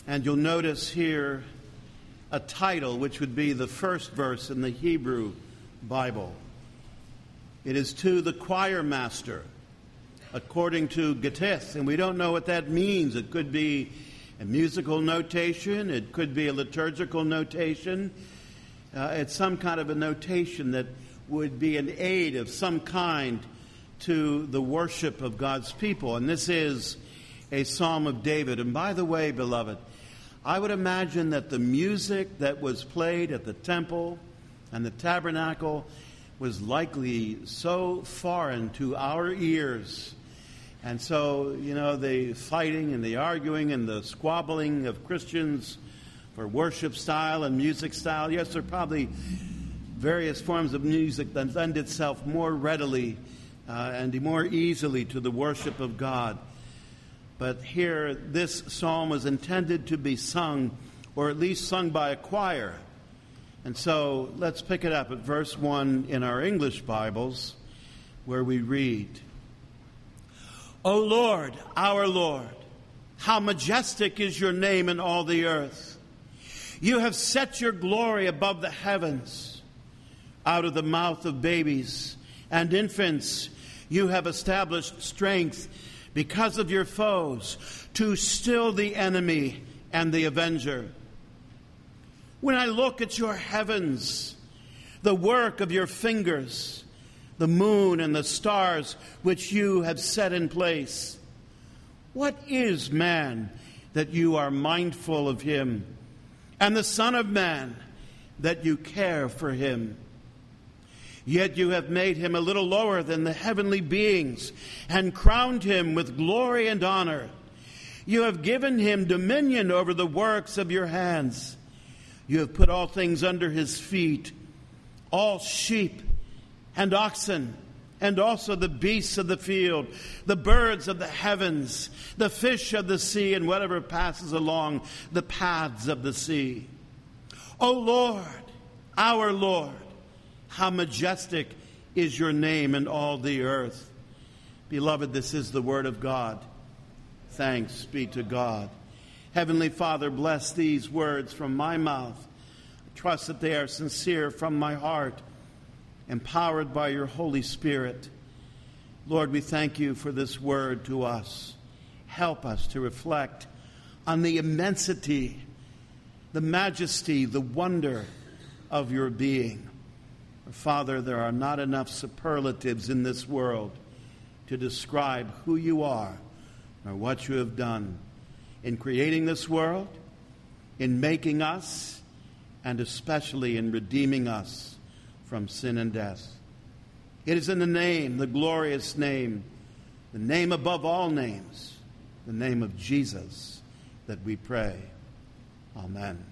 And you'll notice here a title which would be the first verse in the Hebrew Bible. It is to the choir master, according to Gittith, and we don't know what that means. It could be a musical notation. It could be a liturgical notation. It's some kind of a notation that would be an aid of some kind to the worship of God's people. And this is a Psalm of David. And by the way, beloved, I would imagine that the music that was played at the temple and the tabernacle was likely so foreign to our ears. And so, the fighting and the arguing and the squabbling of Christians for worship style and music style, yes, there are probably various forms of music that lend itself more readily and more easily to the worship of God. But here, this psalm was intended to be sung, or at least sung by a choir. And so let's pick it up at verse 1 in our English Bibles, where we read, O Lord, our Lord, how majestic is your name in all the earth. You have set your glory above the heavens. Out of the mouth of babies and infants you have established strength because of your foes, to still the enemy and the avenger. When I look at your heavens, the work of your fingers, the moon and the stars which you have set in place, what is man that you are mindful of him, and the Son of Man that you care for him? Yet you have made him a little lower than the heavenly beings and crowned him with glory and honor. You have given him dominion over the works of your hands. You have put all things under his feet, all sheep and oxen, and also the beasts of the field, the birds of the heavens, the fish of the sea, and whatever passes along the paths of the sea. O Lord, our Lord, how majestic is your name in all the earth. Beloved, this is the word of God. Thanks be to God. Heavenly Father, bless these words from my mouth. I trust that they are sincere from my heart, empowered by your Holy Spirit. Lord, we thank you for this word to us. Help us to reflect on the immensity, the majesty, the wonder of your being. Father, there are not enough superlatives in this world to describe who you are or what you have done in creating this world, in making us, and especially in redeeming us from sin and death. It is in the name, the glorious name, the name above all names, the name of Jesus, that we pray. Amen.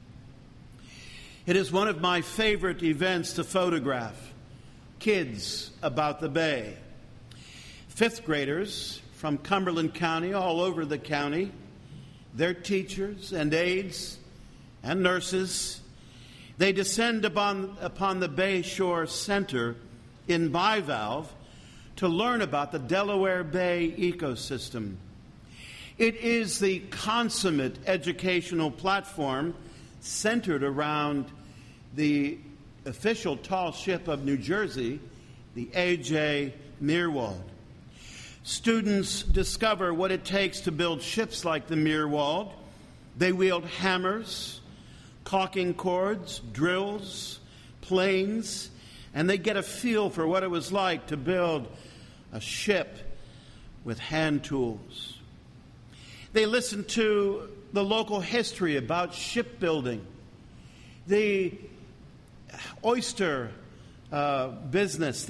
It is one of my favorite events to photograph kids about the Bay. Fifth graders from Cumberland County, all over the county, their teachers and aides and nurses, they descend upon the Bay Shore Center in Bivalve to learn about the Delaware Bay ecosystem. It is the consummate educational platform centered around the official tall ship of New Jersey, the A.J. Meerwald. Students discover what it takes to build ships like the Meerwald. They wield hammers, caulking cords, drills, planes, and they get a feel for what it was like to build a ship with hand tools. They listen to the local history about shipbuilding, the oyster business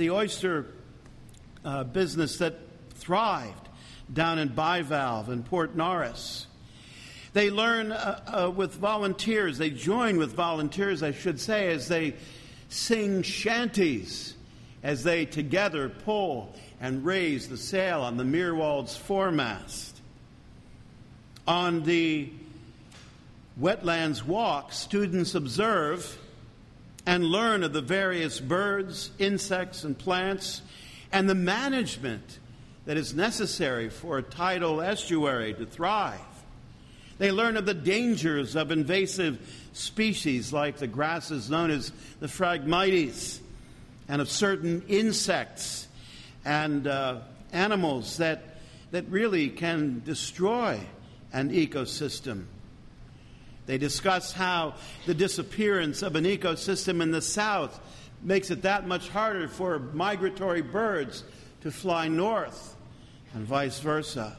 that thrived down in Bivalve and Port Norris. They learn with volunteers. They join with volunteers, I should say, as they sing shanties, as they together pull and raise the sail on the Meerwald's foremast. On the wetlands walk, students observe and learn of the various birds, insects, and plants, and the management that is necessary for a tidal estuary to thrive. They learn of the dangers of invasive species like the grasses known as the Phragmites, and of certain insects and animals that really can destroy an ecosystem. They discuss how the disappearance of an ecosystem in the south makes it that much harder for migratory birds to fly north, and vice versa.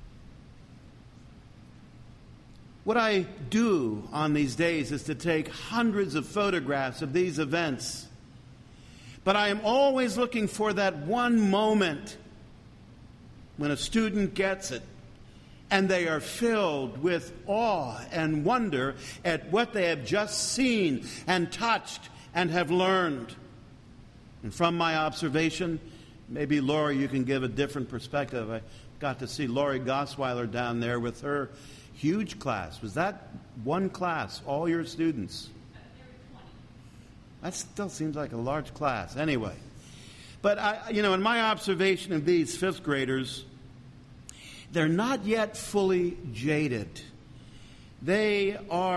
What I do on these days is to take hundreds of photographs of these events. But I am always looking for that one moment when a student gets it and they are filled with awe and wonder at what they have just seen and touched and have learned. And from my observation, maybe Lori, you can give a different perspective. I got to see Lori Gosweiler down there with her huge class. Was that one class, all your students? That still seems like a large class. Anyway. But, in my observation of these fifth graders, they're not yet fully jaded. They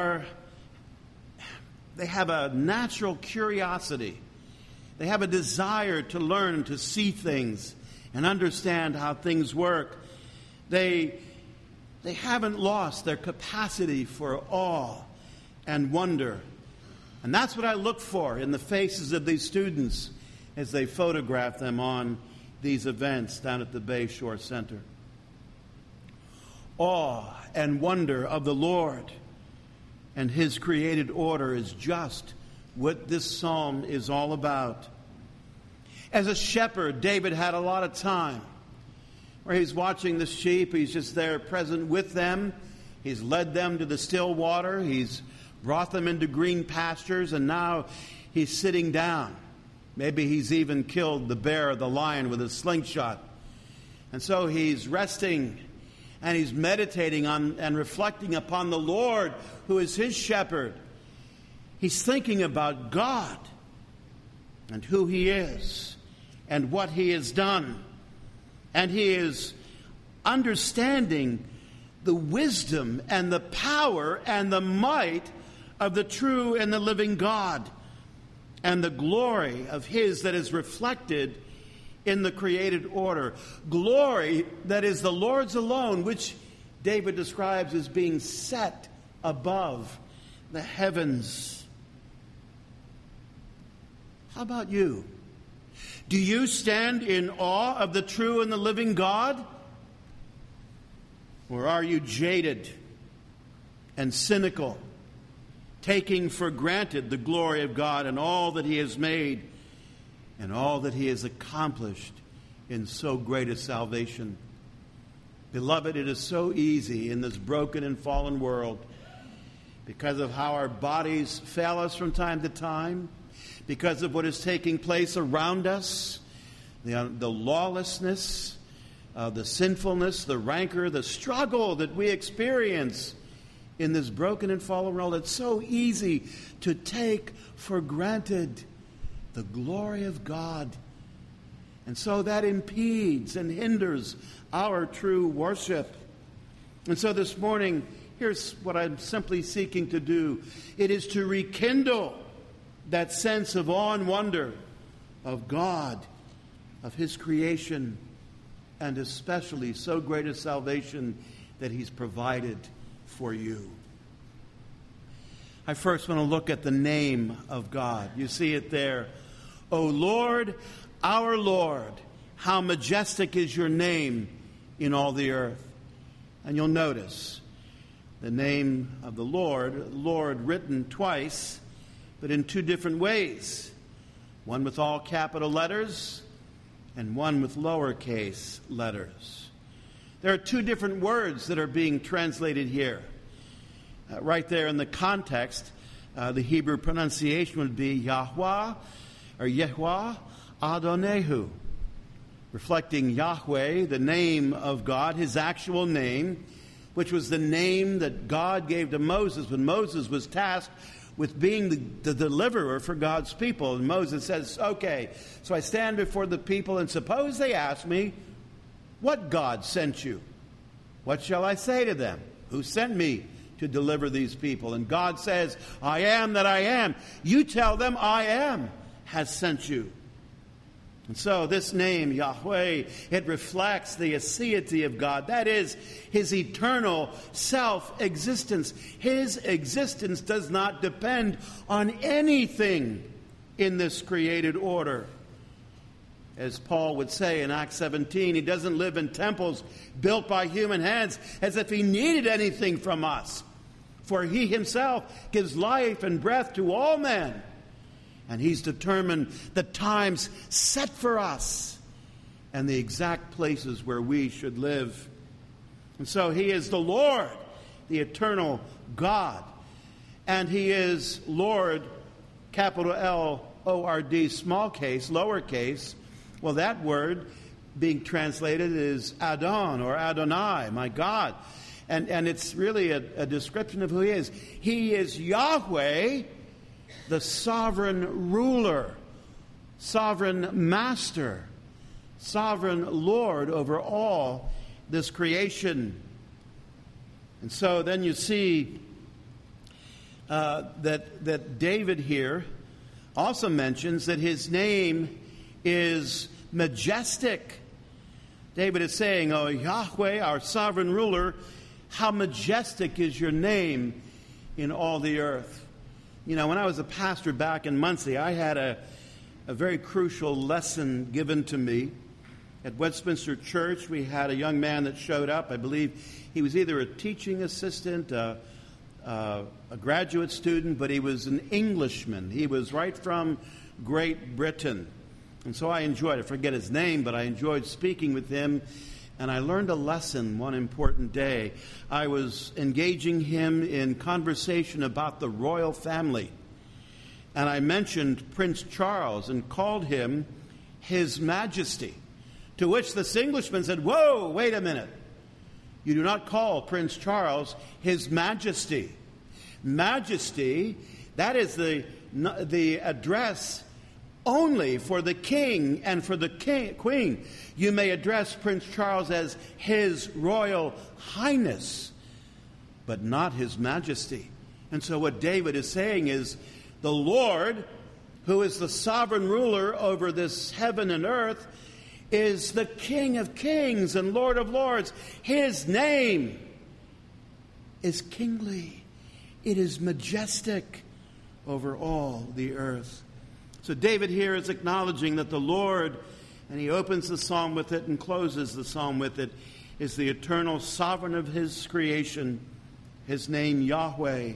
have a natural curiosity. They have a desire to learn, to see things, and understand how things work. They haven't lost their capacity for awe and wonder. And that's what I look for in the faces of these students as they photograph them on these events down at the Bay Shore Center. Awe and wonder of the Lord and His created order is just what this psalm is all about. As a shepherd, David had a lot of time where he's watching the sheep. He's just there present with them. He's led them to the still water. He's brought them into green pastures, and now he's sitting down. Maybe he's even killed the bear or the lion with a slingshot. And so he's resting, and he's meditating on and reflecting upon the Lord, who is his shepherd. He's thinking about God and who He is and what He has done. And he is understanding the wisdom and the power and the might of the true and the living God, and the glory of His that is reflected in the created order. Glory that is the Lord's alone, which David describes as being set above the heavens. How about you? Do you stand in awe of the true and the living God? Or are you jaded and cynical, taking for granted the glory of God and all that He has made and all that He has accomplished in so great a salvation? Beloved, it is so easy in this broken and fallen world, because of how our bodies fail us from time to time, because of what is taking place around us, the lawlessness, the sinfulness, the rancor, the struggle that we experience in this broken and fallen world. It's so easy to take for granted the glory of God. And so that impedes and hinders our true worship. And so this morning, here's what I'm simply seeking to do. It is to rekindle that sense of awe and wonder of God, of His creation, and especially so great a salvation that He's provided for you. I first want to look at the name of God. You see it there. O Lord, our Lord, how majestic is your name in all the earth. And you'll notice the name of the Lord written twice, but in two different ways. One with all capital letters and one with lowercase letters. There are two different words that are being translated here. Right there in the context, the Hebrew pronunciation would be Yahweh or Yehweh Adonehu, reflecting Yahweh, the name of God, His actual name, which was the name that God gave to Moses when Moses was tasked with being the deliverer for God's people. And Moses says, okay, so I stand before the people, and suppose they ask me, what God sent you? What shall I say to them? Who sent me? to deliver these people. And God says, I am that I am. You tell them I am has sent you. And so this name, Yahweh, it reflects the aseity of God. That is, his eternal self-existence. His existence does not depend on anything in this created order. As Paul would say in Acts 17, he doesn't live in temples built by human hands as if he needed anything from us. For he himself gives life and breath to all men. And he's determined the times set for us and the exact places where we should live. And so he is the Lord, the eternal God. And he is Lord, capital L-O-R-D, small case, lowercase. Well, that word being translated is Adon or Adonai, my God. And it's really a description of who he is. He is Yahweh, the sovereign ruler, sovereign master, sovereign Lord over all this creation. And so then you see that David here also mentions that his name is majestic. David is saying, "Oh, Yahweh, our sovereign ruler, how majestic is your name in all the earth." You know, when I was a pastor back in Muncie, I had a very crucial lesson given to me. At Westminster Church, we had a young man that showed up. I believe he was either a teaching assistant, a graduate student, but he was an Englishman. He was right from Great Britain. And so I enjoyed it. I forget his name, but I enjoyed speaking with him. And I learned a lesson one important day. I was engaging him in conversation about the royal family. And I mentioned Prince Charles and called him His Majesty. To which this Englishman said, "Whoa, wait a minute. You do not call Prince Charles His Majesty. Majesty, that is the address only for the king and for the queen. You may address Prince Charles as His Royal Highness, but not His Majesty." And so what David is saying is, the Lord, who is the sovereign ruler over this heaven and earth, is the King of kings and Lord of lords. His name is kingly. It is majestic over all the earth. So David here is acknowledging that the Lord, and he opens the psalm with it and closes the psalm with it, is the eternal sovereign of his creation. His name, Yahweh,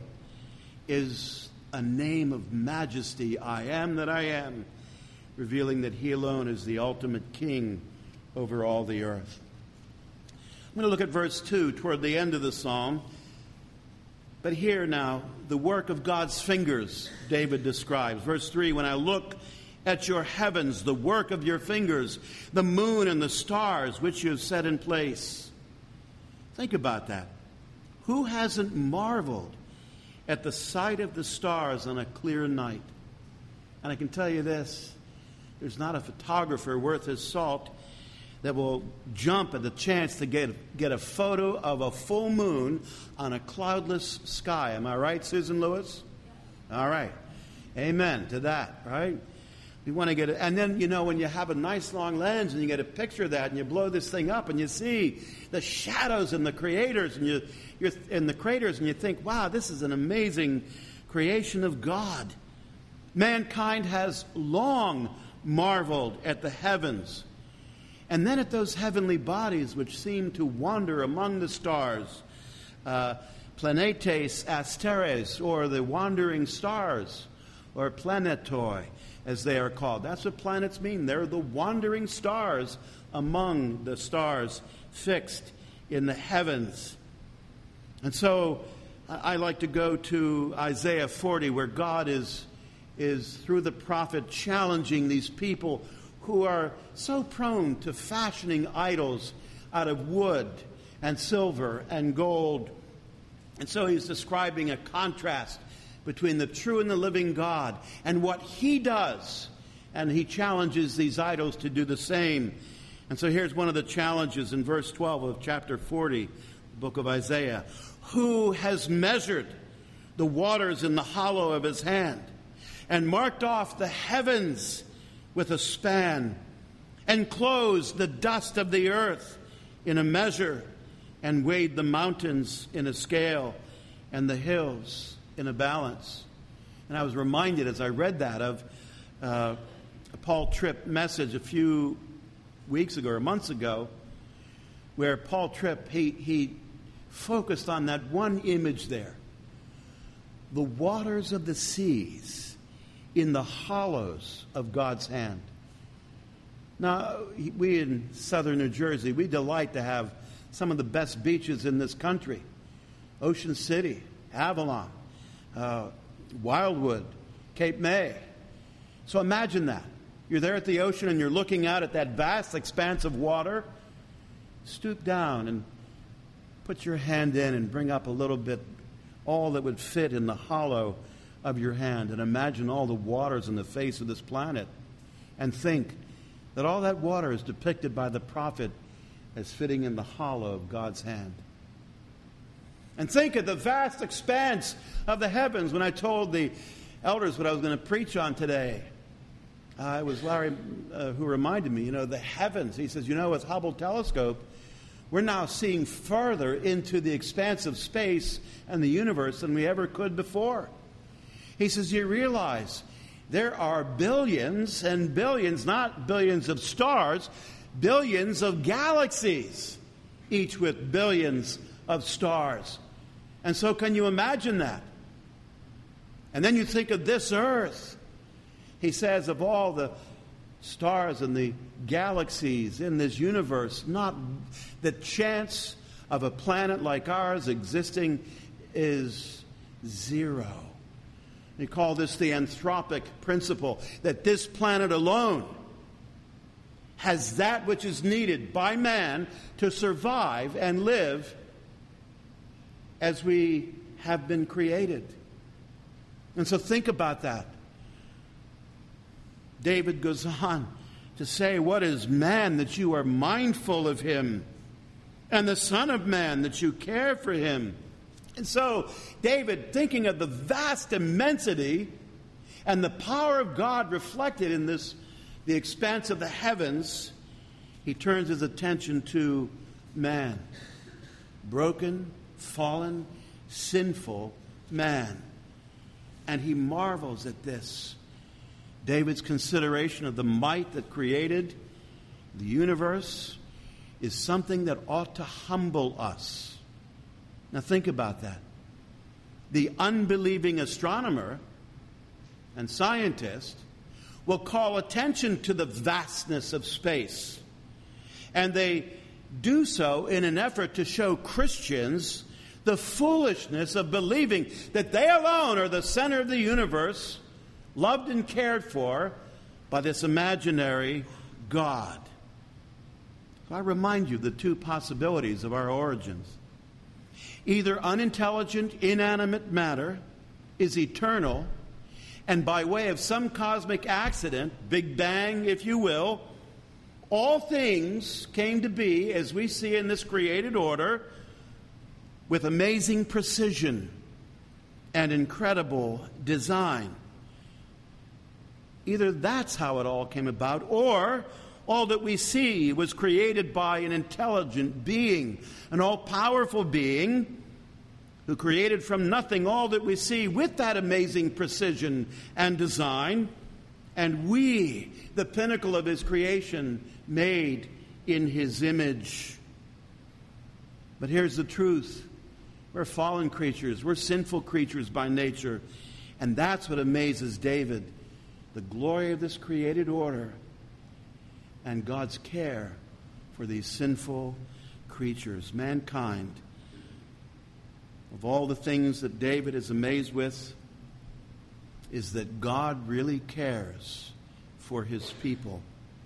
is a name of majesty. I am that I am, revealing that he alone is the ultimate king over all the earth. I'm going to look at verse 2 toward the end of the psalm. But here now, the work of God's fingers, David describes. Verse 3, "When I look at your heavens, the work of your fingers, the moon and the stars which you have set in place." Think about that. Who hasn't marveled at the sight of the stars on a clear night? And I can tell you this, there's not a photographer worth his salt that will jump at the chance to get a photo of a full moon on a cloudless sky. Am I right, Susan Lewis? All right. Amen to that, right? We want to get it. And then, you know, when you have a nice long lens and you get a picture of that and you blow this thing up and you see the shadows and the craters and you're in the craters and you think, wow, this is an amazing creation of God. Mankind has long marveled at the heavens. And then at those heavenly bodies which seem to wander among the stars, planetes asteres, or the wandering stars, or planetoi, as they are called. That's what planets mean. They're the wandering stars among the stars fixed in the heavens. And so I like to go to Isaiah 40, where God is through the prophet challenging these people who are so prone to fashioning idols out of wood and silver and gold. And so he's describing a contrast between the true and the living God and what he does. And he challenges these idols to do the same. And so here's one of the challenges in verse 12 of chapter 40, the book of Isaiah. Who has measured the waters in the hollow of his hand, and marked off the heavens with a span, and closed the dust of the earth in a measure, and weighed the mountains in a scale, and the hills in a balance? And I was reminded as I read that of a Paul Tripp message a few weeks ago or months ago, where Paul Tripp, he focused on that one image there. The waters of the seas in the hollows of God's hand. Now, we in southern New Jersey, we delight to have some of the best beaches in this country. Ocean City, Avalon, Wildwood, Cape May. So imagine that. You're there at the ocean and you're looking out at that vast expanse of water. Stoop down and put your hand in and bring up a little bit, all that would fit in the hollow of your hand. And imagine all the waters on the face of this planet. And think that all that water is depicted by the prophet as fitting in the hollow of God's hand. And think of the vast expanse of the heavens. When I told the elders what I was going to preach on today, it was Larry who reminded me, the heavens. He says, with Hubble telescope, we're now seeing further into the expanse of space and the universe than we ever could before. He says, you realize there are billions and billions, not billions of stars, billions of galaxies, each with billions of stars. And so can you imagine that? And then you think of this earth. He says of all the stars and the galaxies in this universe, not the chance of a planet like ours existing is zero. They call this the anthropic principle, that this planet alone has that which is needed by man to survive and live as we have been created. And so think about that. David goes on to say, what is man that you are mindful of him, and the Son of Man that you care for him? And so David, thinking of the vast immensity and the power of God reflected in the expanse of the heavens, he turns his attention to man. Broken, fallen, sinful man. And he marvels at this. David's consideration of the might that created the universe is something that ought to humble us. Now think about that. The unbelieving astronomer and scientist will call attention to the vastness of space. And they do so in an effort to show Christians the foolishness of believing that they alone are the center of the universe, loved and cared for by this imaginary God. So I remind you of the two possibilities of our origins. Either unintelligent, inanimate matter is eternal, and by way of some cosmic accident, Big Bang, if you will, all things came to be, as we see in this created order, with amazing precision and incredible design. Either that's how it all came about, or all that we see was created by an intelligent being, an all-powerful being who created from nothing all that we see with that amazing precision and design, and we, the pinnacle of his creation, made in his image. But here's the truth. We're fallen creatures. We're sinful creatures by nature. And that's what amazes David. The glory of this created order and God's care for these sinful creatures, mankind. Of all the things that David is amazed with is that God really cares for his people.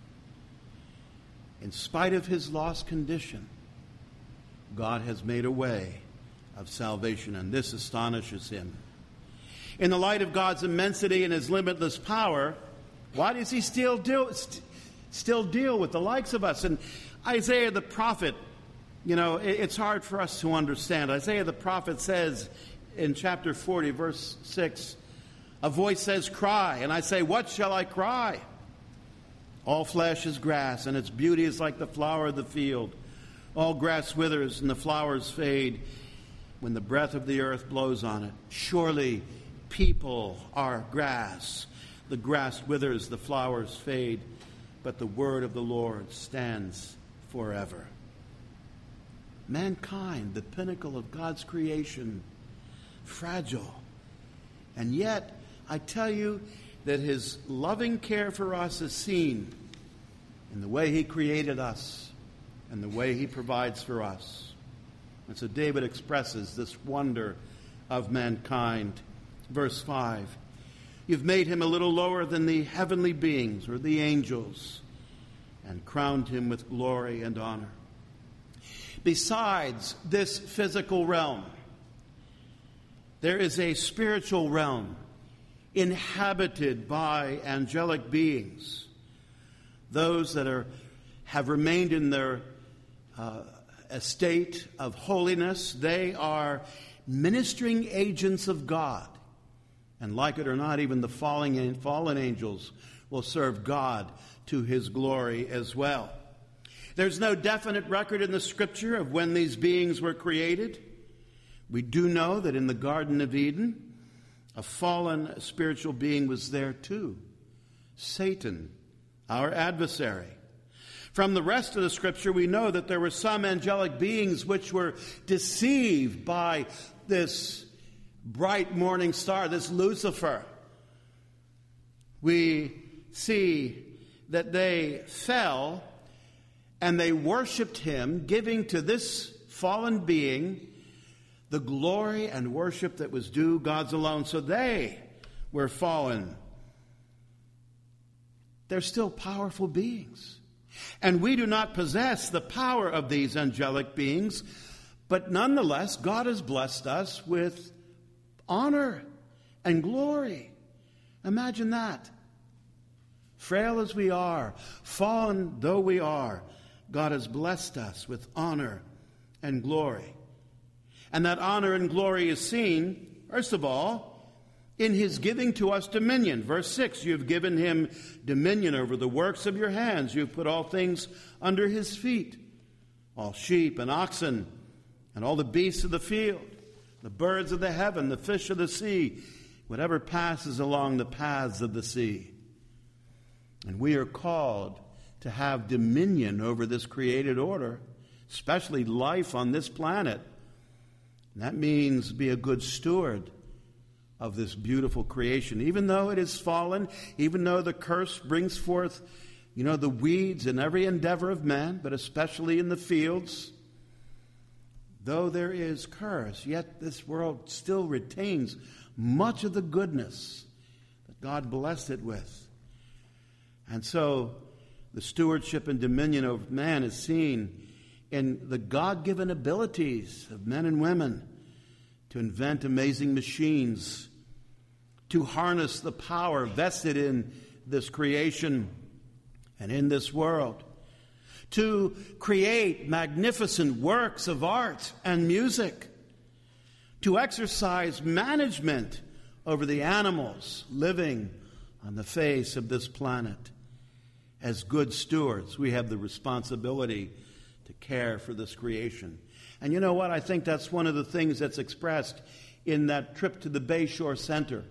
In spite of his lost condition, God has made a way of salvation, and this astonishes him. In the light of God's immensity and his limitless power, why does he still deal with the likes of us? And Isaiah the prophet You know, it's hard for us to understand. Isaiah the prophet says in chapter 40, verse 6, a voice says, cry. And I say, what shall I cry? All flesh is grass, and its beauty is like the flower of the field. All grass withers, and the flowers fade when the breath of the earth blows on it. Surely people are grass. The grass withers, the flowers fade, but the word of the Lord stands forever. Mankind, the pinnacle of God's creation, fragile. And yet, I tell you that his loving care for us is seen in the way he created us and the way he provides for us. And so David expresses this wonder of mankind. Verse 5, you've made him a little lower than the heavenly beings or the angels and crowned him with glory and honor. Besides this physical realm, there is a spiritual realm inhabited by angelic beings, those that have remained in their estate of holiness. They are ministering agents of God. And like it or not, even the fallen angels will serve God to his glory as well. There's no definite record in the Scripture of when these beings were created. We do know that in the Garden of Eden, a fallen spiritual being was there too, Satan, our adversary. From the rest of the Scripture, we know that there were some angelic beings which were deceived by this bright morning star, this Lucifer. We see that they fell and they worshipped him, giving to this fallen being the glory and worship that was due God's alone. So they were fallen. They're still powerful beings. And we do not possess the power of these angelic beings, but nonetheless, God has blessed us with honor and glory. Imagine that. Frail as we are, fallen though we are, God has blessed us with honor and glory. And that honor and glory is seen, first of all, in his giving to us dominion. Verse 6, you've given him dominion over the works of your hands. You've put all things under his feet, all sheep and oxen and all the beasts of the field, the birds of the heaven, the fish of the sea, whatever passes along the paths of the sea. And we are called to have dominion over this created order, especially life on this planet. And that means be a good steward of this beautiful creation. Even though it is fallen, even though the curse brings forth, the weeds in every endeavor of man, but especially in the fields, though there is curse, yet this world still retains much of the goodness that God blessed it with. And so the stewardship and dominion of man is seen in the God-given abilities of men and women to invent amazing machines, to harness the power vested in this creation and in this world, to create magnificent works of art and music, to exercise management over the animals living on the face of this planet. As good stewards, we have the responsibility to care for this creation. And you know what? I think that's one of the things that's expressed in that trip to the Bayshore Center.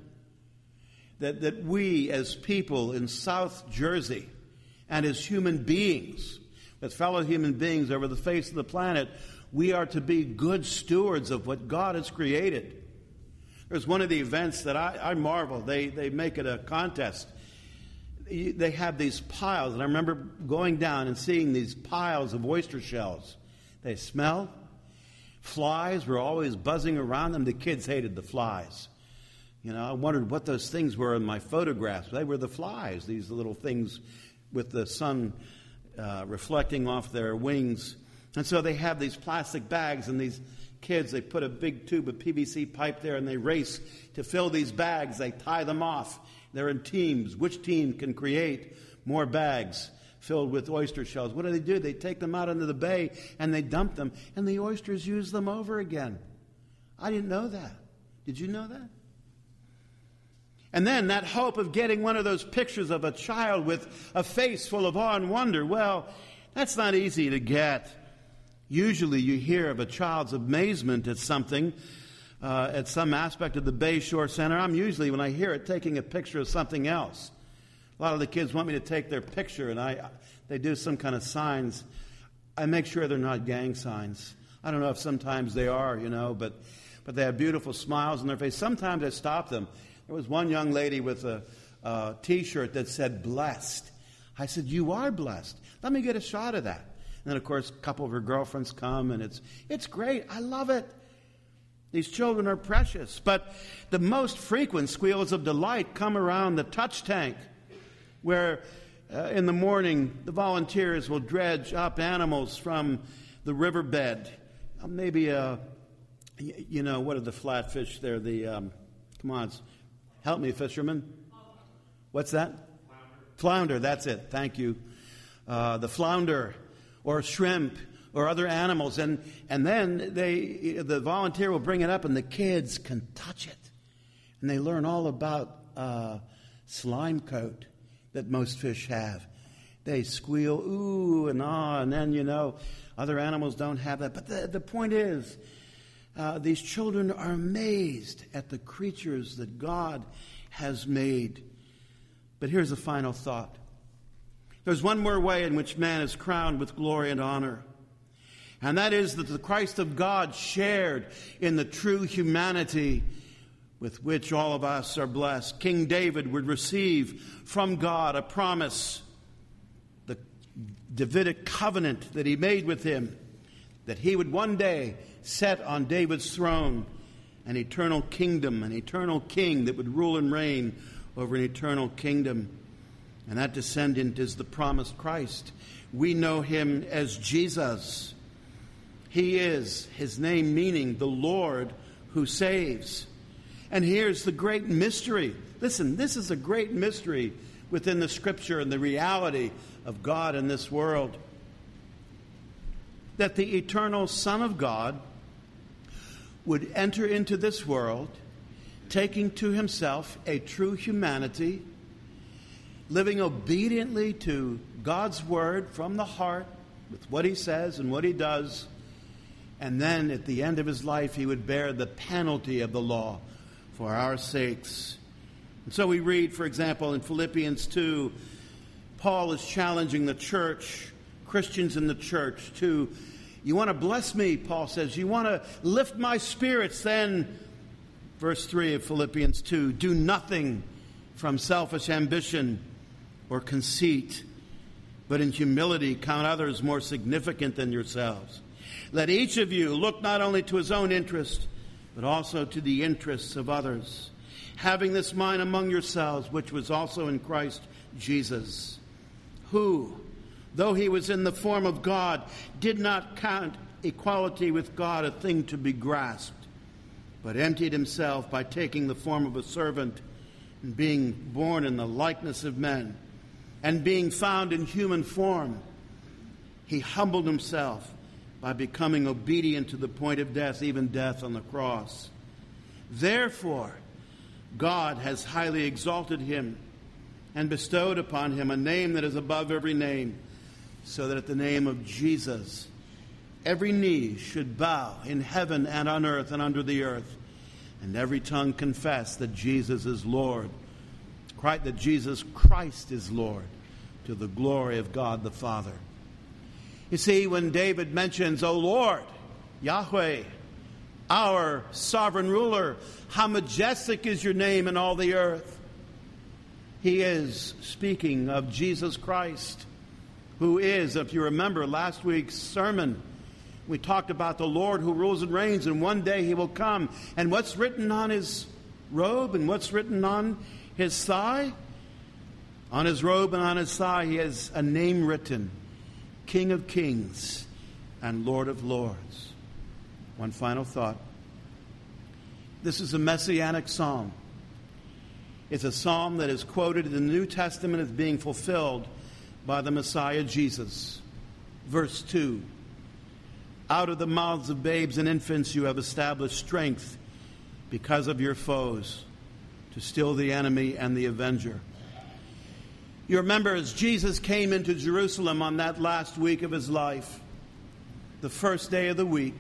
That we as people in South Jersey and as human beings, as fellow human beings over the face of the planet, we are to be good stewards of what God has created. There's one of the events that I marvel. They make it a contest. They have these piles, and I remember going down and seeing these piles of oyster shells. They smell. Flies were always buzzing around them. The kids hated the flies. I wondered what those things were in my photographs. They were the flies, these little things with the sun reflecting off their wings. And so they have these plastic bags, and these kids, they put a big tube of PVC pipe there, and they race to fill these bags. They tie them off. They're in teams. Which team can create more bags filled with oyster shells. What do? They take them out into the bay and they dump them, and the oysters use them over again. I didn't know that. Did you know that? And then that hope of getting one of those pictures of a child with a face full of awe and wonder, well, that's not easy to get. Usually you hear of a child's amazement at something, at some aspect of the Bay Shore Center. I'm usually, when I hear it, taking a picture of something else. A lot of the kids want me to take their picture, and they do some kind of signs. I make sure they're not gang signs. I don't know if sometimes they are, but they have beautiful smiles on their face. Sometimes I stop them. There was one young lady with a T-shirt that said, "Blessed." I said, "You are blessed. Let me get a shot of that." And then, of course, a couple of her girlfriends come, and it's great. I love it. These children are precious. But the most frequent squeals of delight come around the touch tank, where in the morning the volunteers will dredge up animals from the riverbed. Maybe, what are the flatfish there? Come on, help me, fishermen. What's that? Flounder, that's it. Thank you. The flounder or shrimp or other animals. And then the volunteer will bring it up and the kids can touch it. And they learn all about slime coat that most fish have. They squeal, ooh and ah, and then, other animals don't have that. But the point is, these children are amazed at the creatures that God has made. But here's a final thought. There's one more way in which man is crowned with glory and honor. And that is that the Christ of God shared in the true humanity with which all of us are blessed. King David would receive from God a promise, the Davidic covenant that he made with him, that he would one day set on David's throne an eternal kingdom, an eternal king that would rule and reign over an eternal kingdom. And that descendant is the promised Christ. We know him as Jesus. He is, his name meaning the Lord who saves. And here's the great mystery. Listen, this is a great mystery within the Scripture and the reality of God in this world. That the eternal Son of God would enter into this world, taking to himself a true humanity, living obediently to God's word from the heart, with what he says and what he does, and then at the end of his life he would bear the penalty of the law for our sakes. And so we read, for example, in Philippians 2, Paul is challenging the church, Christians in the church, to, you want to bless me, Paul says, you want to lift my spirits, then, verse 3 of Philippians 2, do nothing from selfish ambition or conceit, but in humility count others more significant than yourselves. Let each of you look not only to his own interest, but also to the interests of others, having this mind among yourselves, which was also in Christ Jesus, who, though he was in the form of God, did not count equality with God a thing to be grasped, but emptied himself by taking the form of a servant and being born in the likeness of men, and being found in human form, he humbled himself by becoming obedient to the point of death, even death on the cross. Therefore, God has highly exalted him and bestowed upon him a name that is above every name, so that at the name of Jesus, every knee should bow in heaven and on earth and under the earth, and every tongue confess that Jesus is Lord, that Jesus Christ is Lord, to the glory of God the Father. You see, when David mentions, O Lord, Yahweh, our sovereign ruler, how majestic is your name in all the earth, he is speaking of Jesus Christ, who is, if you remember last week's sermon, we talked about the Lord who rules and reigns, and one day he will come. And what's written on his robe and what's written on his thigh? On his robe and on his thigh he has a name written, King of Kings and Lord of Lords. One final thought. This is a messianic psalm. It's a psalm that is quoted in the New Testament as being fulfilled by the Messiah Jesus. Verse 2, out of the mouths of babes and infants you have established strength because of your foes, to still the enemy and the avenger. You remember as Jesus came into Jerusalem on that last week of his life, the first day of the week,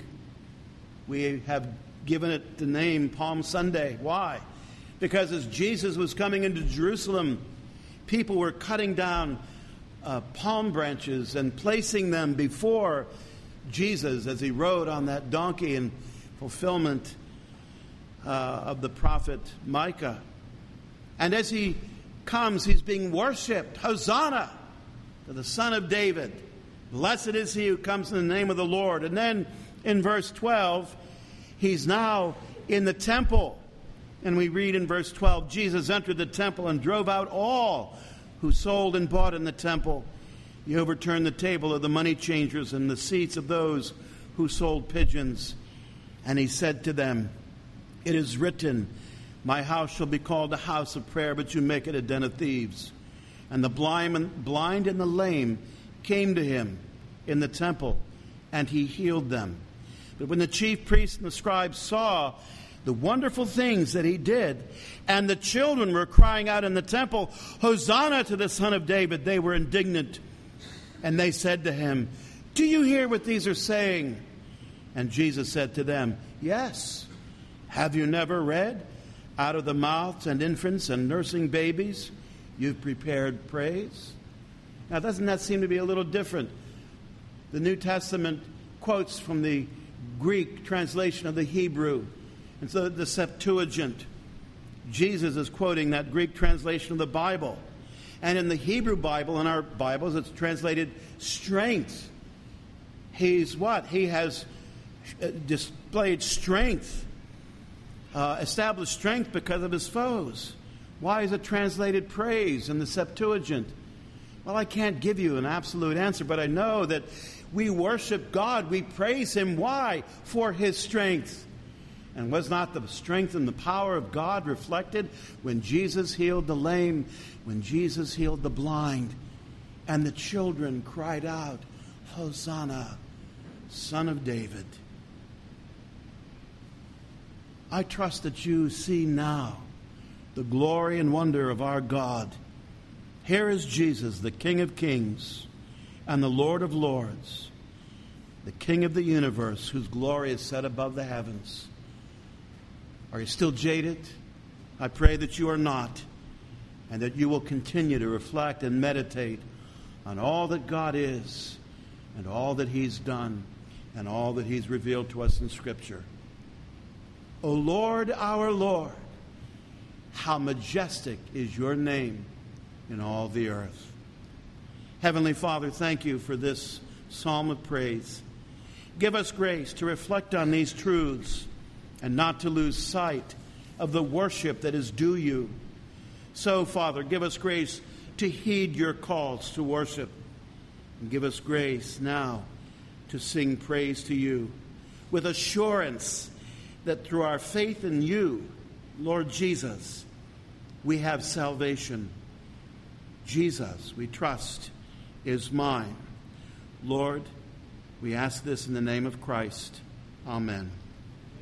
we have given it the name Palm Sunday. Why? Because as Jesus was coming into Jerusalem, people were cutting down palm branches and placing them before Jesus as he rode on that donkey in fulfillment of the prophet Micah. And as he comes, he's being worshipped. Hosanna to the Son of David. Blessed is he who comes in the name of the Lord. And then in verse 12, he's now in the temple. And we read in verse 12, Jesus entered the temple and drove out all who sold and bought in the temple. He overturned the table of the money changers and the seats of those who sold pigeons. And he said to them, it is written, my house shall be called a house of prayer, but you make it a den of thieves. And the blind and the lame came to him in the temple, and he healed them. But when the chief priests and the scribes saw the wonderful things that he did, and the children were crying out in the temple, Hosanna to the Son of David, they were indignant. And they said to him, do you hear what these are saying? And Jesus said to them, yes. Have you never read, out of the mouths and infants and nursing babies, you've prepared praise? Now, doesn't that seem to be a little different? The New Testament quotes from the Greek translation of the Hebrew. And so the Septuagint, Jesus is quoting that Greek translation of the Bible. And in the Hebrew Bible, in our Bibles, it's translated strength. He's what? He has displayed strength, established strength because of his foes. Why is it translated praise in the Septuagint? Well, I can't give you an absolute answer, but I know that we worship God. We praise him. Why? For his strength. And was not the strength and the power of God reflected when Jesus healed the lame, when Jesus healed the blind, and the children cried out, Hosanna, Son of David. I trust that you see now the glory and wonder of our God. Here is Jesus, the King of Kings and the Lord of Lords, the King of the universe, whose glory is set above the heavens. Are you still jaded? I pray that you are not, and that you will continue to reflect and meditate on all that God is, and all that he's done, and all that he's revealed to us in Scripture. O Lord, our Lord, how majestic is your name in all the earth. Heavenly Father, thank you for this psalm of praise. Give us grace to reflect on these truths and not to lose sight of the worship that is due you. So, Father, give us grace to heed your calls to worship. And give us grace now to sing praise to you with assurance that through our faith in you, Lord Jesus, we have salvation. Jesus, we trust, is mine. Lord, we ask this in the name of Christ. Amen.